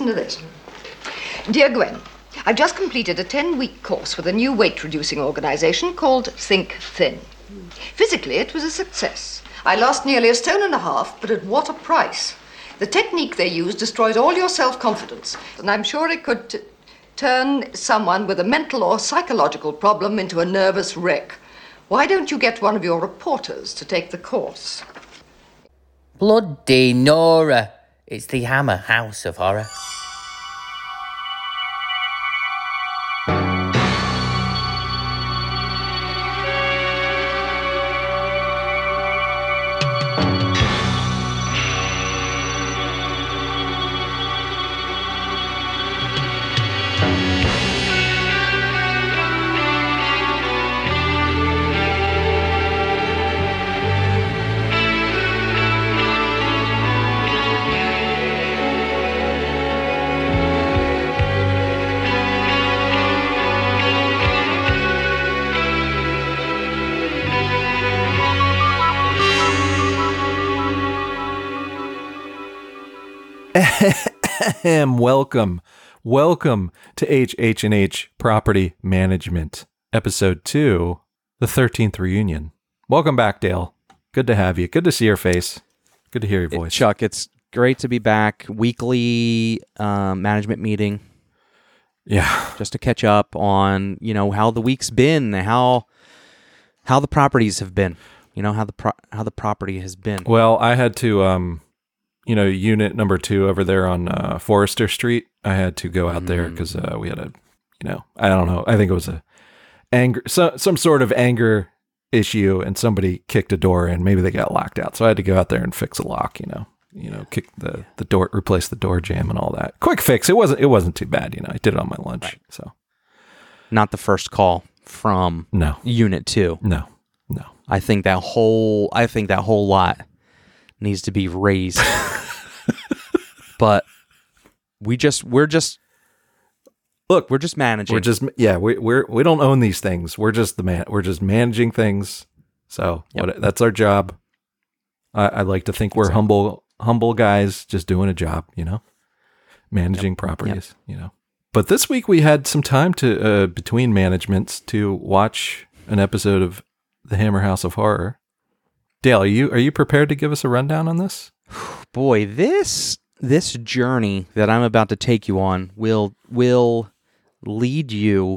listen to this. Dear Gwen, I've just completed a 10-week course with a new weight-reducing organization called Think Thin. Physically, it was a success. I lost nearly 1.5 stone, but at what a price. The technique they use destroys all your self-confidence, and I'm sure it could turn someone with a mental or psychological problem into a nervous wreck. Why don't you get one of your reporters to take the course? Bloody Nora. It's the Hammer House of Horror. Welcome to HH&H Property Management, Episode 2, the 13th Reunion. Welcome back, Dale. Good to have you. Good to see your face. Good to hear your voice. Chuck, it's great to be back. Weekly management meeting. Yeah. Just to catch up on, how the week's been, how the properties have been. How the property has been. Well, I had to unit number 2 over there on Forrester Street. I had to go out there because we had I don't know. I think it was some sort of anger issue, and somebody kicked a door in. Maybe they got locked out, so I had to go out there and fix a lock. Kick the door, replace the door jamb, and all that. Quick fix. It wasn't too bad. I did it on my lunch. Right. So, not the first call from Unit 2. No. I think that whole lot needs to be raised. But we're just managing. We don't own these things. We're just we're just managing things. So that's our job. I like to think we're humble guys just doing a job, managing properties, But this week we had some time to between managements to watch an episode of The Hammer House of Horror. Dale, are you prepared to give us a rundown on this? Boy, this journey that I'm about to take you on will lead you.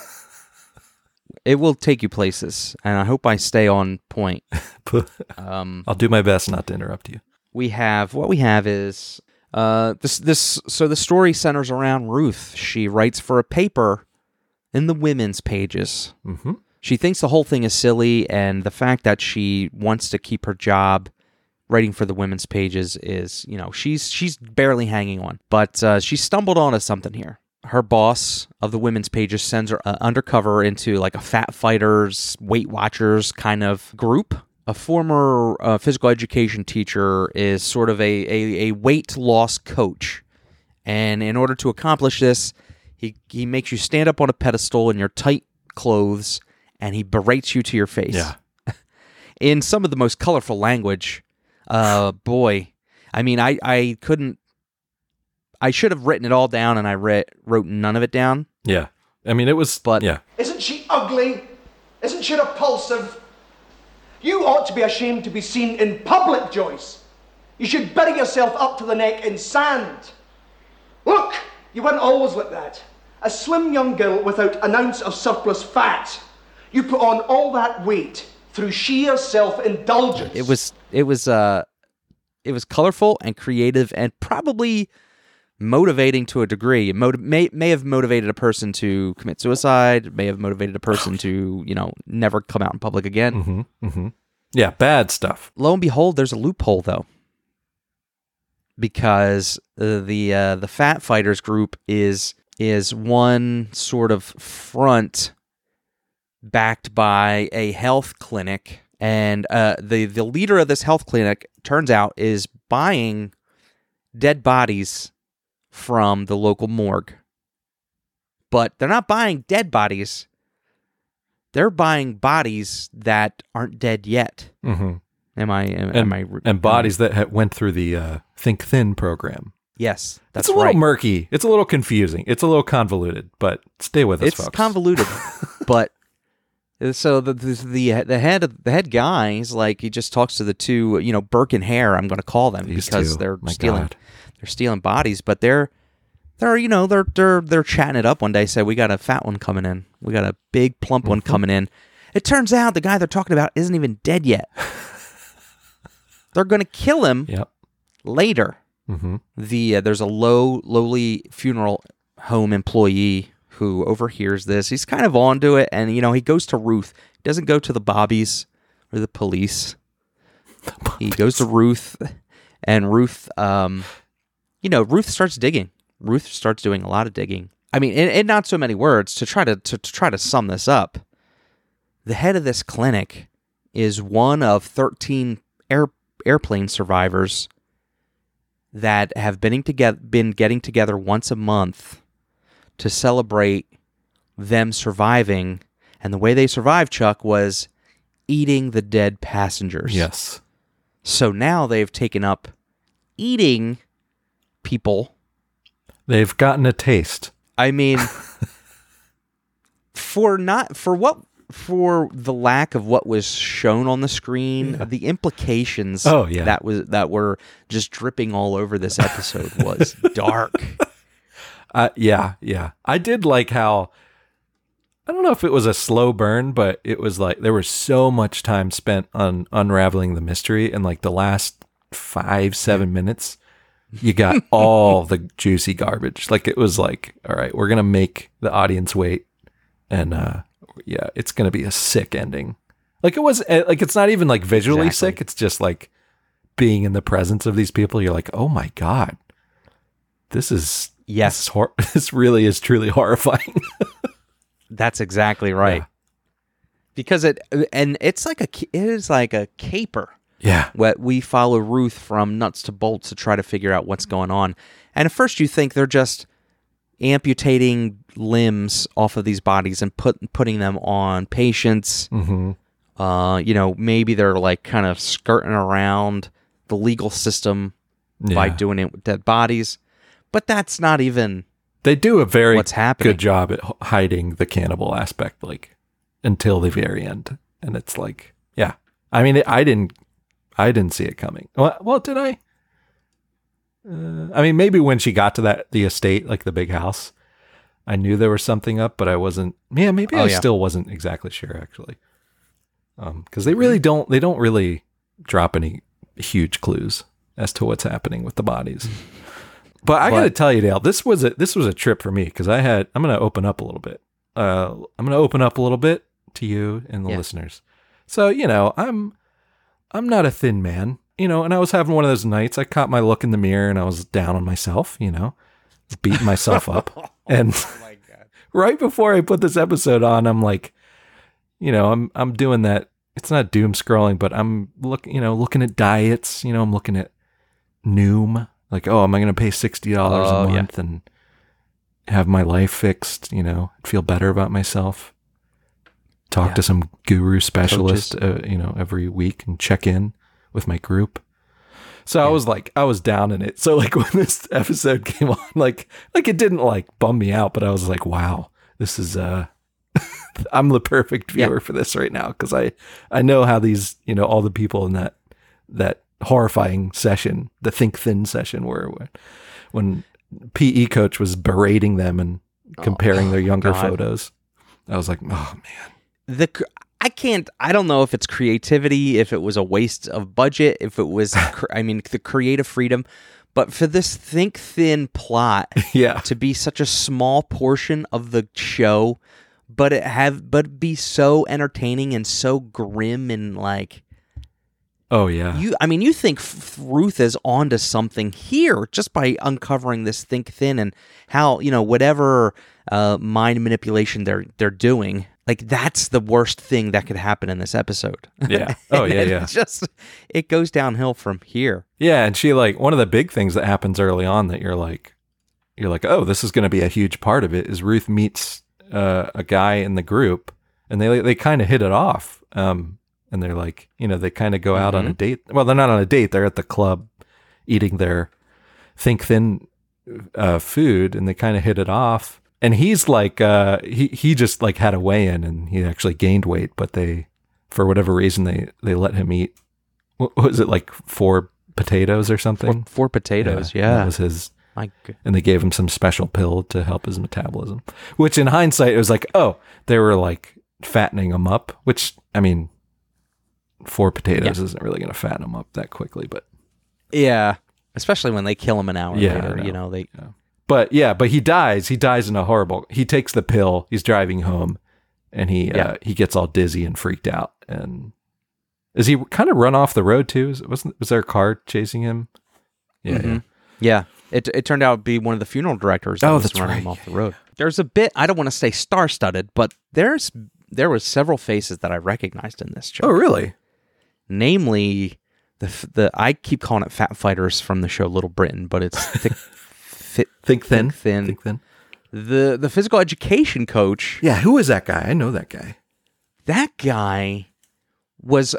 It will take you places, and I hope I stay on point. I'll do my best not to interrupt you. What we have is this. So the story centers around Ruth. She writes for a paper in the women's pages. Mm-hmm. She thinks the whole thing is silly, and the fact that she wants to keep her job writing for the women's pages is, she's barely hanging on. But she stumbled onto something here. Her boss of the women's pages sends her undercover into like a fat fighters, Weight Watchers kind of group. A former physical education teacher is sort of a weight loss coach. And in order to accomplish this, he makes you stand up on a pedestal in your tight clothes, and he berates you to your face. Yeah. In some of the most colorful language. Boy. I mean, I should have written it all down, and I wrote none of it down. Yeah. I mean, it was... But yeah. Isn't she ugly? Isn't she repulsive? You ought to be ashamed to be seen in public, Joyce. You should bury yourself up to the neck in sand. Look, you weren't always like that. A slim young girl without an ounce of surplus fat. You put on all that weight through sheer self-indulgence. It was colorful and creative and probably motivating to a degree. It may have motivated a person to commit suicide, may have motivated a person to, never come out in public again. Mm-hmm, mm-hmm. Yeah, bad stuff. Lo and behold, there's a loophole, though. Because the Fat Fighters group is one sort of front backed by a health clinic, and the leader of this health clinic, turns out, is buying dead bodies from the local morgue. But they're not buying dead bodies. They're buying bodies that aren't dead yet. Mm-hmm. Am I bodies that went through the Think Thin program. Yes, that's it's a little right. murky. It's a little confusing. It's a little convoluted, but stay with us, It's folks. convoluted, but so the head guy is like, he just talks to the two, Burke and Hare, I'm going to call them, These because two. they're My stealing God. they're stealing bodies, but they're chatting it up one day. Say, we got a fat one coming in, we got a big plump one coming in. It turns out the guy they're talking about isn't even dead yet. They're going to kill him Yep. later. Mm-hmm. There's a lowly funeral home employee who overhears this. He's kind of onto it, and he goes to Ruth. He doesn't go to the Bobbies or the police. He goes to Ruth, and Ruth, Ruth starts digging. Ruth starts doing a lot of digging. I mean, in not so many words, to try to sum this up, the head of this clinic is one of 13 airplane survivors that have been getting together once a month to celebrate them surviving. And the way they survived, Chuck, was eating the dead passengers. Yes. So now they've taken up eating people. They've gotten a taste. I mean, for the lack of what was shown on the screen, the implications that were just dripping all over this episode was dark. Yeah. I did like how, I don't know if it was a slow burn, but it was like there was so much time spent on unraveling the mystery, and like the last 5-7 minutes, you got all the juicy garbage. Like it was like, all right, we're gonna make the audience wait, and it's gonna be a sick ending. Like it was like, it's not even like visually sick. It's just like being in the presence of these people. You're like, oh my God, this is this really is truly horrifying. That's exactly right. Yeah. Because it is like a caper. Yeah. What we follow Ruth from nuts to bolts to try to figure out what's going on. And at first you think they're just amputating limbs off of these bodies and putting them on patients. Mm-hmm. Maybe they're like kind of skirting around the legal system by doing it with dead bodies. But that's not even... They do a very what's happening. good job at hiding the cannibal aspect, like until the very end. And it's like, yeah. I mean, I didn't see it coming. Well, did I? I mean, maybe when she got to the estate, like the big house, I knew there was something up, but I wasn't. Yeah, maybe I still wasn't exactly sure, actually. Because they don't really drop any huge clues as to what's happening with the bodies. But I got to tell you, Dale, this was a trip for me, because I'm going to open up a little bit. I'm going to open up a little bit to you and the listeners. So, I'm not a thin man, and I was having one of those nights. I caught my look in the mirror and I was down on myself, just beating myself up. And my God. Right before I put this episode on, I'm like, I'm doing that. It's not doom scrolling, but I'm looking at diets, I'm looking at Noom. Like, oh, am I going to pay $60 a month and have my life fixed, feel better about myself? Talk to some guru specialist, every week and check in with my group. So I was down in it. So like when this episode came on, like it didn't like bum me out, but I was like, wow, this is, I'm the perfect viewer for this right now. Cause I know how these, all the people in that horrifying session, the Think Thin session, where when PE coach was berating them and comparing their younger photos, I was like, oh man. I don't know if it's creativity, if it was a waste of budget, if it was, the creative freedom, but for this Think Thin plot to be such a small portion of the show, but be so entertaining and so grim and like, oh yeah. You think Ruth is onto something here just by uncovering this Think Thin and how, whatever mind manipulation they're doing. Like that's the worst thing that could happen in this episode. Yeah. Oh yeah. It goes downhill from here. Yeah, and she like one of the big things that happens early on that you're like, oh, this is going to be a huge part of it is Ruth meets a guy in the group, and they kind of hit it off. And they're like, they kind of go out on a date. Well, they're not on a date. They're at the club eating their Think Thin food, and they kind of hit it off. And he's like, he just like had a weigh-in, and he actually gained weight, but they, for whatever reason, they let him eat. What was it, like 4 potatoes or something? Four potatoes, That yeah. was his. My And they gave him some special pill to help his metabolism, which in hindsight, it was like, oh, they were like fattening him up, which, I mean, 4 potatoes isn't really going to fatten him up that quickly, but. Yeah, especially when they kill him an hour Yeah, later. I You know. know, they. Yeah. But he dies. He dies in a horrible. He takes the pill. He's driving home, and he gets all dizzy and freaked out. And is he kind of run off the road too? Was there a car chasing him? Yeah, Mhm. Yeah. It turned out to be one of the funeral directors that was that's running right. him off the road. There's a bit, I don't want to say star-studded, but there was several faces that I recognized in this show. Oh, really? Namely, the I keep calling it Fat Fighters from the show Little Britain, but it's Think Thin. Thin. Think Thin. The physical education coach. Yeah, who is that guy? I know that guy. That guy was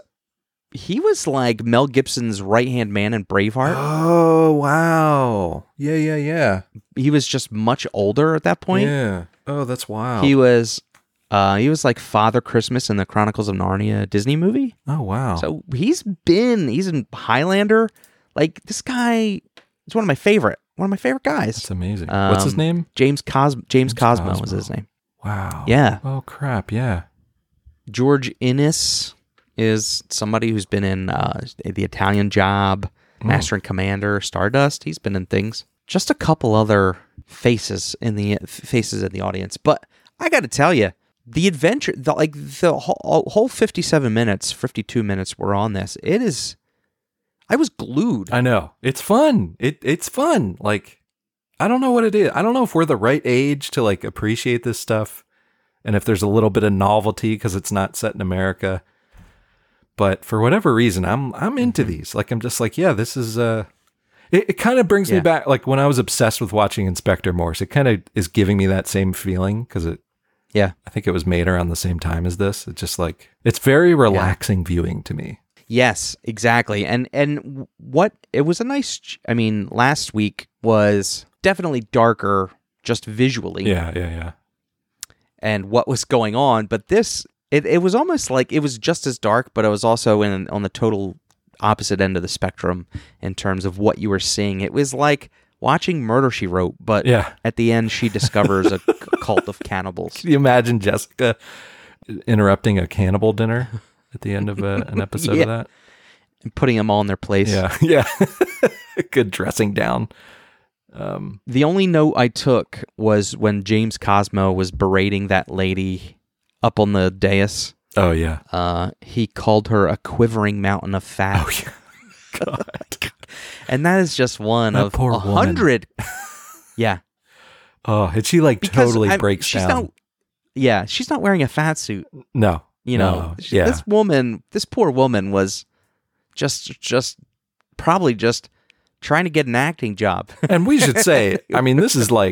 like Mel Gibson's right-hand man in Braveheart. Oh, wow. Yeah. He was just much older at that point. Yeah. Oh, that's wild. He was like Father Christmas in the Chronicles of Narnia Disney movie. Oh, wow. So he's in Highlander. Like, this guy is one of my favorite guys. That's amazing. What's his name? James Cosmo Cosmo. was his name. Wow. Yeah. Oh, crap. Yeah. George Innes is somebody who's been in The Italian Job, Master and Commander, Stardust. He's been in things. Just a couple other faces in the audience. But I got to tell you, the adventure, the whole 57 minutes, 52 minutes we're on this. I was glued. I know. It's fun. It's fun. Like, I don't know what it is. I don't know if we're the right age to like appreciate this stuff, and if there's a little bit of novelty because it's not set in America. But for whatever reason, I'm into these. Like, I'm just like, yeah, this is it kind of brings me back, like when I was obsessed with watching Inspector Morse. It kind of is giving me that same feeling because I think it was made around the same time as this. It's just like, it's very relaxing viewing to me. Yes, exactly. And what it was a nice. I mean, last week was definitely darker, just visually. Yeah. And what was going on, but this it was almost like it was just as dark, but it was also on the total opposite end of the spectrum in terms of what you were seeing. It was like watching Murder, She Wrote, but at the end she discovers a cult of cannibals. Can you imagine Jessica interrupting a cannibal dinner at the end of an episode of that? And putting them all in their place. Yeah. Good dressing down. The only note I took was when James Cosmo was berating that lady up on the dais. Oh, yeah. He called her a quivering mountain of fat. Oh, yeah. God. And that is just one That of poor 100. Yeah. Oh, and she like Because totally breaks she's down. She's not wearing a fat suit. No. You know, this poor woman was just probably just trying to get an acting job. And we should say, I mean, this is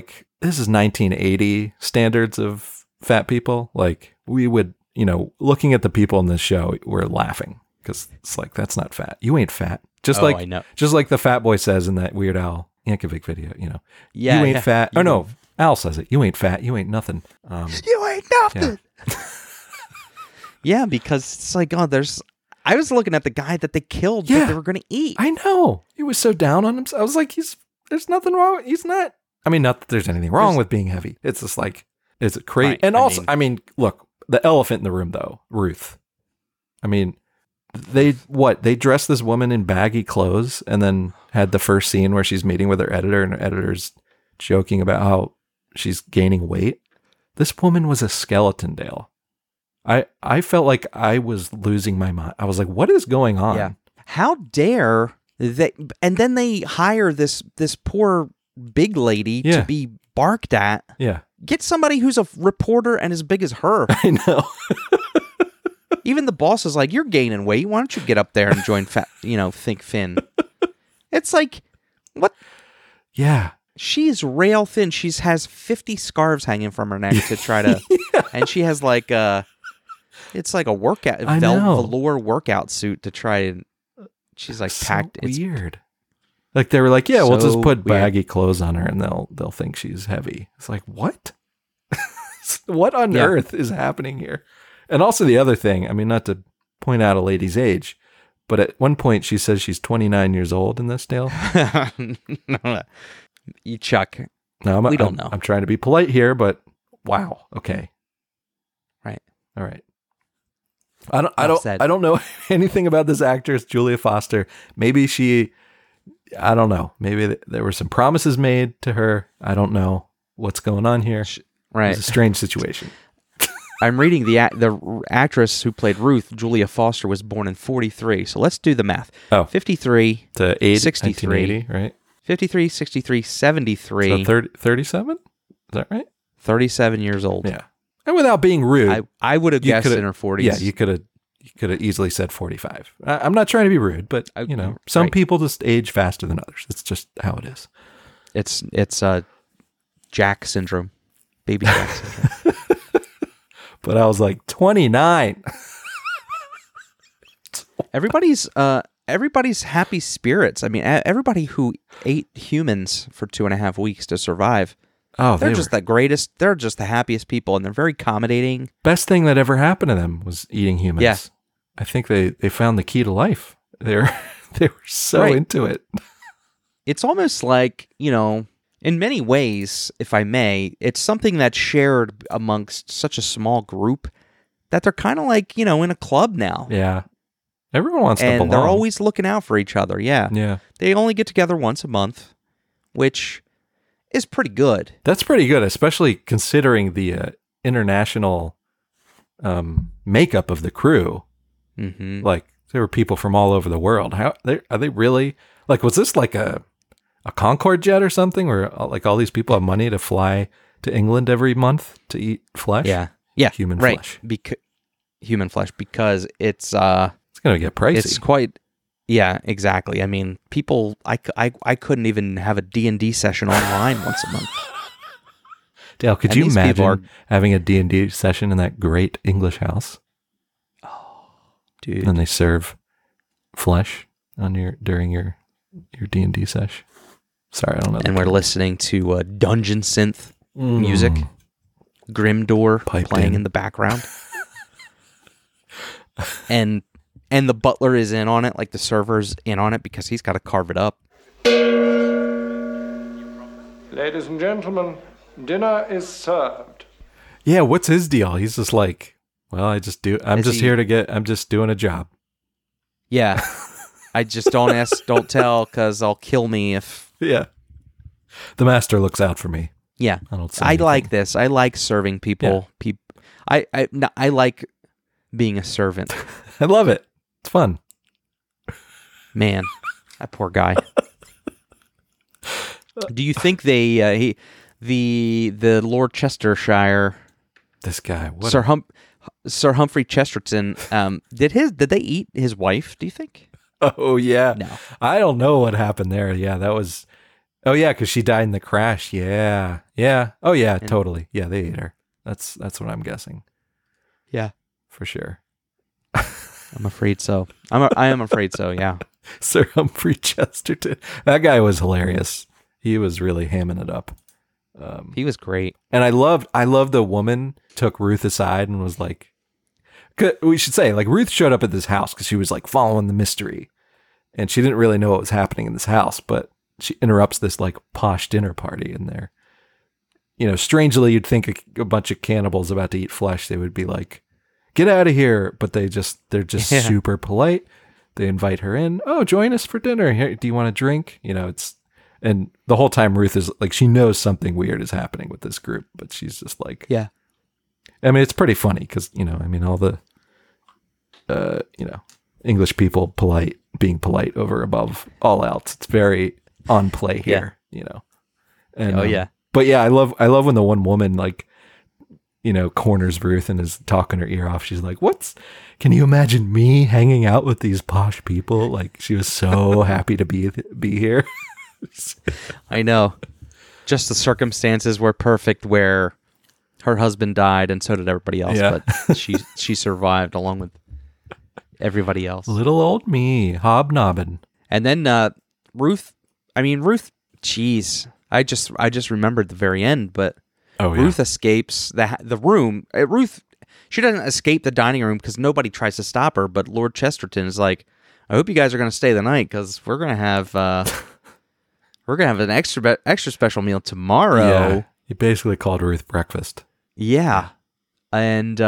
1980 standards of fat people. Like, we would, looking at the people in this show, we're laughing because it's like, that's not fat. You ain't fat. I know. Just like the Fat Boy says in that Weird Al Yankovic video, Yeah, you ain't fat. You Oh no, Al says it. You ain't fat. You ain't nothing. You ain't nothing. Yeah, because it's like, I was looking at the guy that they killed that they were going to eat. I know. He was so down on himself. I was like, there's nothing wrong. He's not. I mean, not that there's anything wrong with being heavy. It's just like, is it crazy? Right, And also, I mean, look, the elephant in the room, though, Ruth. I mean, they dressed this woman in baggy clothes and then had the first scene where she's meeting with her editor and her editor's joking about how she's gaining weight. This woman was a skeleton, Dale. I felt like I was losing my mind. I was like, what is going on? Yeah. How dare they? And then they hire this poor big lady to be barked at. Yeah. Get somebody who's a reporter and as big as her. I know. Even the boss is like, you're gaining weight. Why don't you get up there and join Think Thin? It's like, what? Yeah. She's rail thin. She has 50 scarves hanging from her neck to try to, and she has like it's like a workout, velour workout suit to try and, she's like so packed. Weird. Like they were like, yeah, we'll just So put weird. baggy clothes on her and they'll think she's heavy. It's like, what? What on Yeah. earth is happening here? And also the other thing, I mean, not to point out a lady's age, but at one point she says she's 29 years old in this tale. You Chuck. No, We don't know. I'm trying to be polite here, but wow. Okay. Right. All right. I Enough said. don't know anything about this actress, Julia Foster. Maybe I don't know. Maybe there were some promises made to her. I don't know what's going on here. Right. It's a strange situation. I'm reading the actress who played Ruth, Julia Foster, was born in 43. So let's do the math. Oh. 53, To 80, 63. 1980, right? 53, 63, 73, So 37? Is that right? 37 years old. Yeah. And without being rude, I would have you guessed coulda- in her 40s. Yeah, you could have easily said 45. I'm not trying to be rude, but some right. people just age faster than others. It's just how it is. It's Jack syndrome. Baby Jack syndrome. But I was like 29. Everybody's happy spirits. I mean, everybody who ate humans for 2.5 weeks to survive, Oh, they're they just were, the greatest. They're just the happiest people, and they're very accommodating. best thing that ever happened to them was eating humans. Yeah. I think they found the key to life. They were so Right. into it. It's almost like, in many ways, if I may, it's something that's shared amongst such a small group that they're kind of like, in a club now. Yeah. Everyone wants to belong. And they're always looking out for each other. Yeah. Yeah. They only get together once a month, which is pretty good. That's pretty good, especially considering the international makeup of the crew. Mm-hmm. Like there were people from all over the world. Are they really like? Was this like a Concorde jet or something, where like all these people have money to fly to England every month to eat flesh? Yeah. Human right. flesh. Human flesh, because it's It's gonna get pricey. it's quite. Yeah, exactly. I mean, people. I couldn't even have a D&D session online once a month. Dale, could and you these people imagine having a D&D session in that great English house? Dude. And they serve flesh on during your D&D sesh. Sorry, I don't know. And we're listening to dungeon synth music, Grimdoor Piped playing in. in the background, and the butler is in on it, like the server's in on it because he's got to carve it up. Ladies and gentlemen, dinner is served. Yeah, what's his deal? He's just like, well, I'm just doing a job. Yeah, I just don't ask, don't tell, because I'll kill me if. Yeah. The master looks out for me. Yeah, I don't say I like anything. this. I like serving people. I like being a servant. I love it. It's fun. Man, that poor guy. Do you think the Lord Chestershire, This guy. What Sir Humphrey Chesterton, did they eat his wife? Do you think? Oh, yeah. No. I don't know what happened there. Yeah, that was... Oh, yeah, because she died in the crash. Yeah. Yeah. Oh, yeah, totally. Yeah, they ate her. That's what I'm guessing. Yeah, For sure. I'm afraid so. I am afraid so. Yeah. Sir Humphrey Chesterton. That guy was hilarious. He was really hamming it up. He was great. And I loved the woman took Ruth aside and was like, we should say, like, Ruth showed up at this house because she was like following the mystery, and she didn't really know what was happening in this house, but she interrupts this like posh dinner party in there. Strangely, you'd think a bunch of cannibals about to eat flesh, they would be like, get out of here. But they're just Yeah. super polite. They invite her in. Oh, join us for dinner. Here, do you want a drink? And the whole time Ruth is like, she knows something weird is happening with this group, but she's just like, Yeah. I mean, it's pretty funny because, all the, English people being polite over above all else. It's very on play here, And, Oh, yeah. But yeah, I love when the one woman, like, corners Ruth and is talking her ear off. She's like, can you imagine me hanging out with these posh people? Like, she was so happy to be here. I know. Just the circumstances were perfect where her husband died and so did everybody else, Yeah. but she survived along with everybody else. Little old me, hobnobbing. And then Ruth I mean, Ruth. Jeez, I just remembered the very end, but Oh, yeah. Ruth escapes the room. Ruth, she doesn't escape the dining room because nobody tries to stop her. But Lord Chesterton is like, I hope you guys are going to stay the night because we're going to have an extra special meal tomorrow. Yeah. He basically called Ruth breakfast. Yeah. And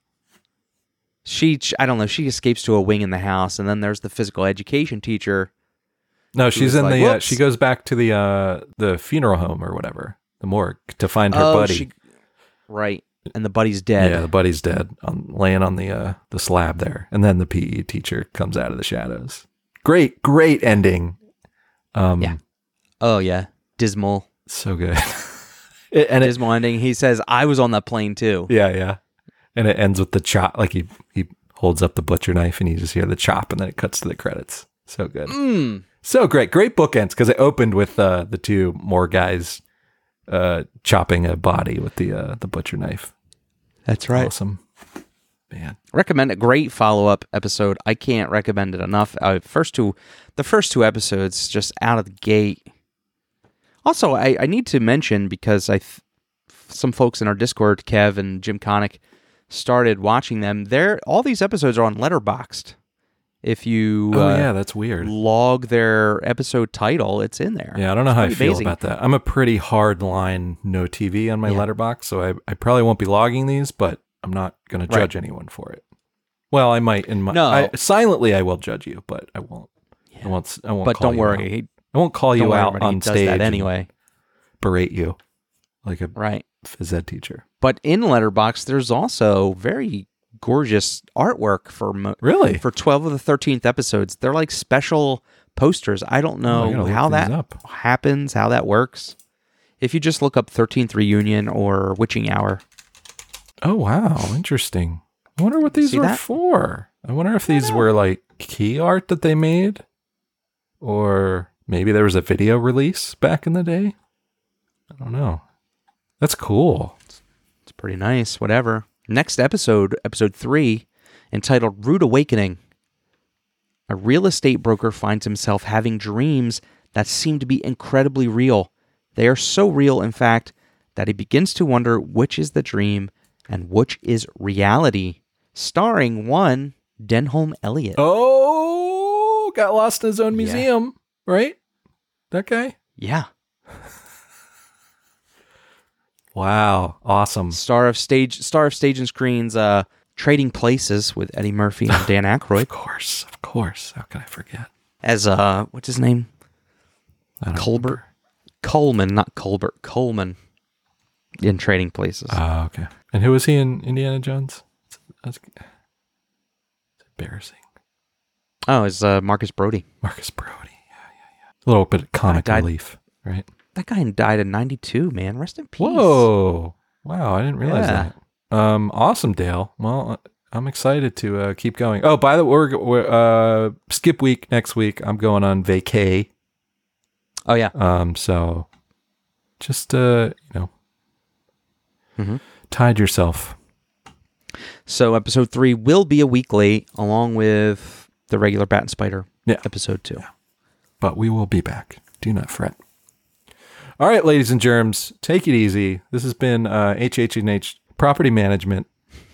she escapes to a wing in the house, and then there's the physical education teacher. No, she's was in like, the. "Whoops." She goes back to the funeral home or whatever, the morgue, to find her buddy. Right. And the buddy's dead. Yeah, the buddy's dead, laying on the slab there, and then the PE teacher comes out of the shadows. Great ending. Yeah. Oh yeah, dismal. So good. Dismal ending. He says, "I was on that plane too." Yeah. And it ends with the chop. Like he holds up the butcher knife, and you just hear the chop, and then it cuts to the credits. So good. So great bookends, because it opened with the two more guys chopping a body with the butcher knife. That's right. Awesome, man. Recommend a great follow-up episode. I can't recommend it enough. The first two episodes just out of the gate. Also, I need to mention, because some folks in our Discord, Kev and Jim Connick, started watching them. All these episodes are on Letterboxd. If you that's weird. log their episode title, it's in there. Yeah, I don't know how I pretty feel amazing. about that. I'm a pretty hard line no TV on my letterbox, so I probably won't be logging these, but I'm not going to judge anyone for it. Well, I might in my No. silently I will judge you, but I won't. Yeah. I won't. But call don't you worry. out. I won't call you out on He does stage that and anyway. berate you like a Right. phys ed teacher. But in Letterboxd, there's also very gorgeous artwork Really? for 12 of the 13th episodes. They're like special posters. I don't I know gotta look how these that up. happens, how that works. If you just look up 13th Reunion or Witching Hour. Oh wow, interesting. I wonder what these See were that? for. I wonder if these were like key art that they made, or maybe there was a video release back in the day. I don't know. That's cool. It's pretty nice, whatever. Next episode 3, entitled Rude Awakening. A real estate broker finds himself having dreams that seem to be incredibly real. They are so real, in fact, that he begins to wonder which is the dream and which is reality. Starring one Denholm Elliott. Oh, got lost in his own museum, right? That guy? Yeah. Wow, awesome. Star of Stage and Screen's Trading Places with Eddie Murphy and Dan Aykroyd. Of course. How can I forget? As what's his name? I don't Colbert. remember. Coleman, not Colbert. Coleman in Trading Places. Oh, okay. And who was he in Indiana Jones? It's embarrassing. Oh, it's Marcus Brody. Marcus Brody. Yeah. A little bit of comic died- relief, right? That guy died in 92, man. Rest in peace. Whoa. Wow, I didn't realize Yeah. that. Awesome, Dale. Well, I'm excited to keep going. Oh, by the way, we're skip week next week. I'm going on vacay. Oh, yeah. So just Mhm. tide yourself. So episode 3 will be a week late, along with the regular Bat and Spider Yeah. episode 2. But we will be back. Do not fret. All right, ladies and germs, take it easy. This has been HH&H Property Management.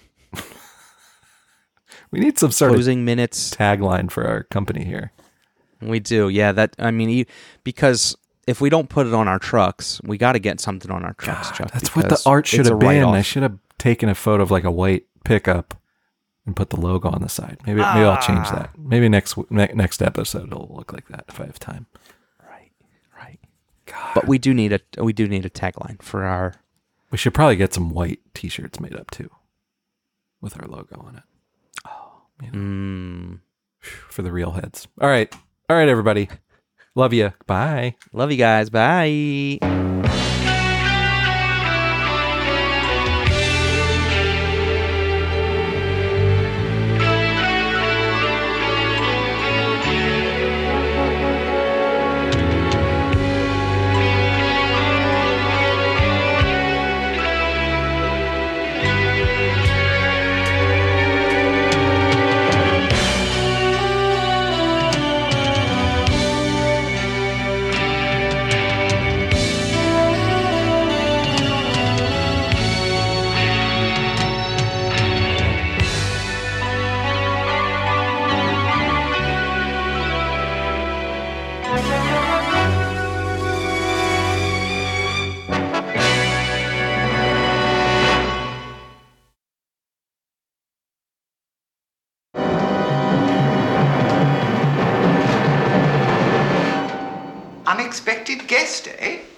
We need some sort Closing minutes. of tagline for our company here. We do. Yeah, because if we don't put it on our trucks, we got to get something on our trucks, Chuck. That's what the because art should it's a have been. write-off. I should have taken a photo of like a white pickup and put the logo on the side. Maybe I'll change that. Maybe next episode it'll look like that if I have time. Right. But we do need a tagline for our. We should probably get some white T-shirts made up too, with our logo on it. For the real heads. All right, everybody. Love you. Bye. Love you guys. Bye. unexpected guest, eh?